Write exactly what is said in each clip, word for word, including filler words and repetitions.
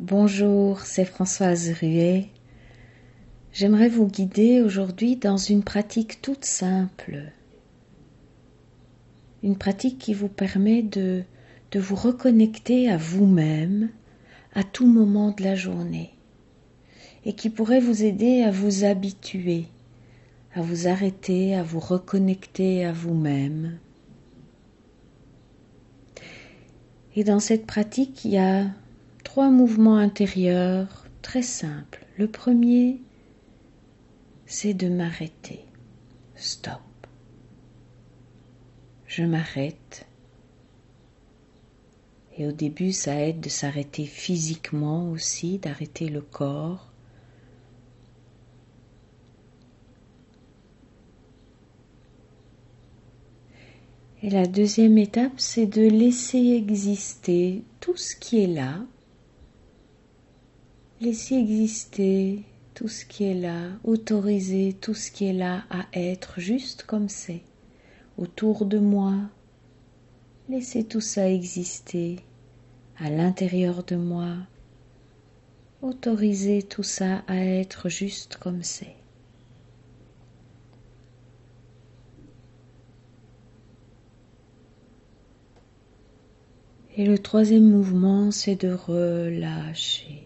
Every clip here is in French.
Bonjour, c'est Françoise Ruet. J'aimerais vous guider aujourd'hui dans une pratique toute simple. Une pratique qui vous permet de, de vous reconnecter à vous-même à tout moment de la journée et qui pourrait vous aider à vous habituer, à vous arrêter, à vous reconnecter à vous-même. Et dans cette pratique, il y a trois mouvements intérieurs très simples. Le premier, c'est de m'arrêter. Stop. Je m'arrête. Et au début, ça aide de s'arrêter physiquement aussi, d'arrêter le corps. Et la deuxième étape, c'est de laisser exister tout ce qui est là. Laisser exister tout ce qui est là, autoriser tout ce qui est là à être juste comme c'est, autour de moi. Laisser tout ça exister à l'intérieur de moi. Autoriser tout ça à être juste comme c'est. Et le troisième mouvement, c'est de relâcher.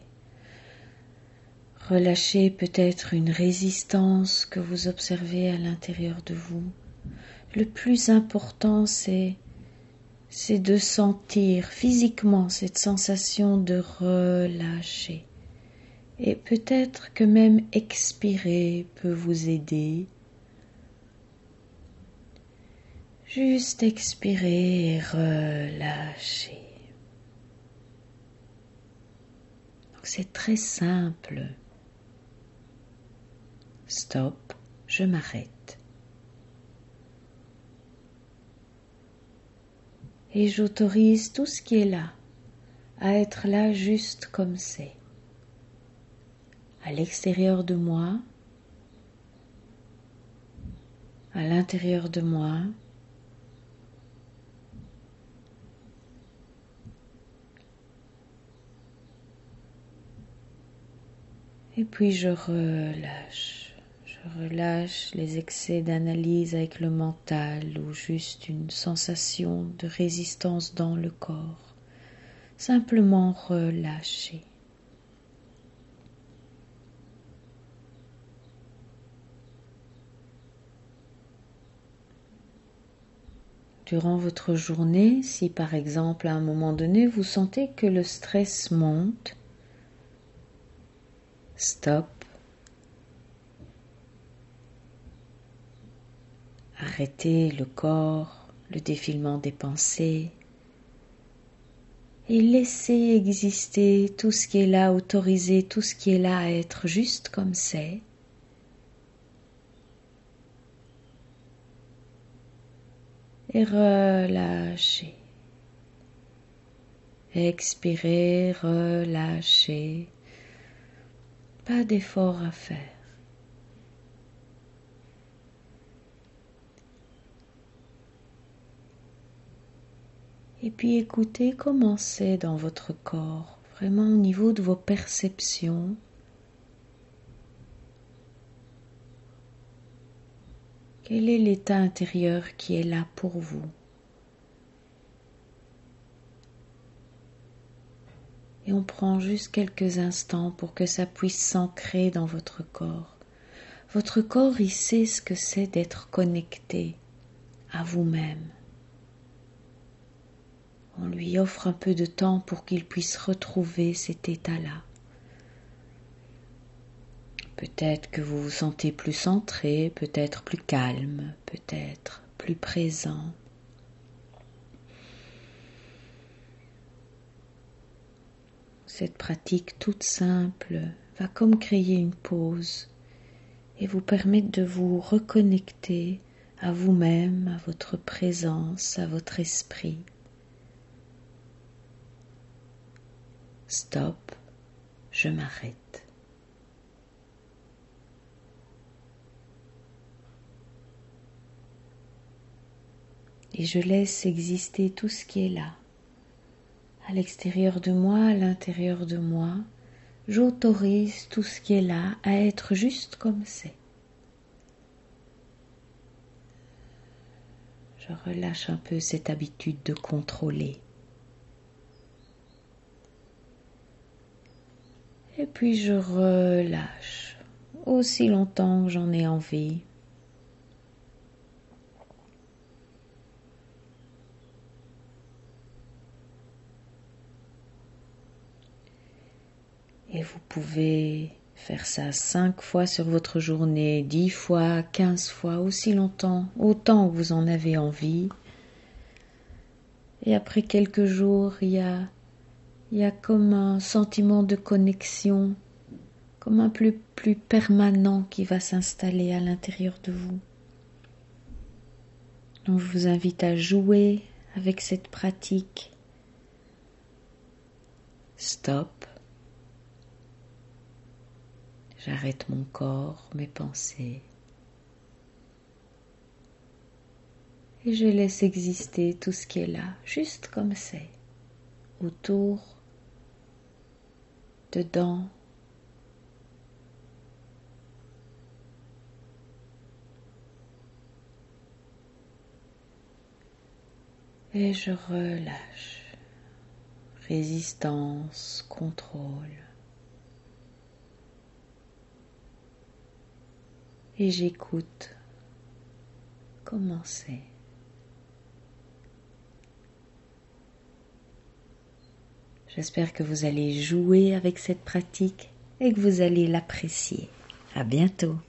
Relâchez peut-être une résistance que vous observez à l'intérieur de vous. Le plus important, c'est, c'est de sentir physiquement cette sensation de relâcher. Et peut-être que même expirer peut vous aider. Juste expirer et relâcher. Donc c'est très simple. Stop, je m'arrête. Et j'autorise tout ce qui est là à être là juste comme c'est. À l'extérieur de moi, à l'intérieur de moi. Et puis je relâche. Je relâche les excès d'analyse avec le mental ou juste une sensation de résistance dans le corps. Simplement relâcher. Durant votre journée, si par exemple à un moment donné vous sentez que le stress monte, stop. Arrêtez le corps, le défilement des pensées et laissez exister tout ce qui est là, autorisez tout ce qui est là à être juste comme c'est. Et relâchez. Expirez, relâchez. Pas d'effort à faire. Et puis écoutez comment c'est dans votre corps, vraiment au niveau de vos perceptions. Quel est l'état intérieur qui est là pour vous? Et on prend juste quelques instants pour que ça puisse s'ancrer dans votre corps. Votre corps, il sait ce que c'est d'être connecté à vous-même. On lui offre un peu de temps pour qu'il puisse retrouver cet état-là. Peut-être que vous vous sentez plus centré, peut-être plus calme, peut-être plus présent. Cette pratique toute simple va comme créer une pause et vous permettre de vous reconnecter à vous-même, à votre présence, à votre esprit. Stop, je m'arrête. Et je laisse exister tout ce qui est là, à l'extérieur de moi, à l'intérieur de moi, j'autorise tout ce qui est là à être juste comme c'est. Je relâche un peu cette habitude de contrôler. Et puis je relâche aussi longtemps que j'en ai envie. Et vous pouvez faire ça cinq fois sur votre journée, dix fois, quinze fois, aussi longtemps, autant que vous en avez envie. Et après quelques jours, il y a, il y a comme un sentiment de connexion, comme un plus, plus permanent qui va s'installer à l'intérieur de vous. Donc je vous invite à jouer avec cette pratique. Stop. J'arrête mon corps, mes pensées. Et je laisse exister tout ce qui est là, juste comme c'est. Autour, dedans. Et je relâche. Résistance, contrôle. Et j'écoute comment c'est. J'espère que vous allez jouer avec cette pratique et que vous allez l'apprécier. À bientôt.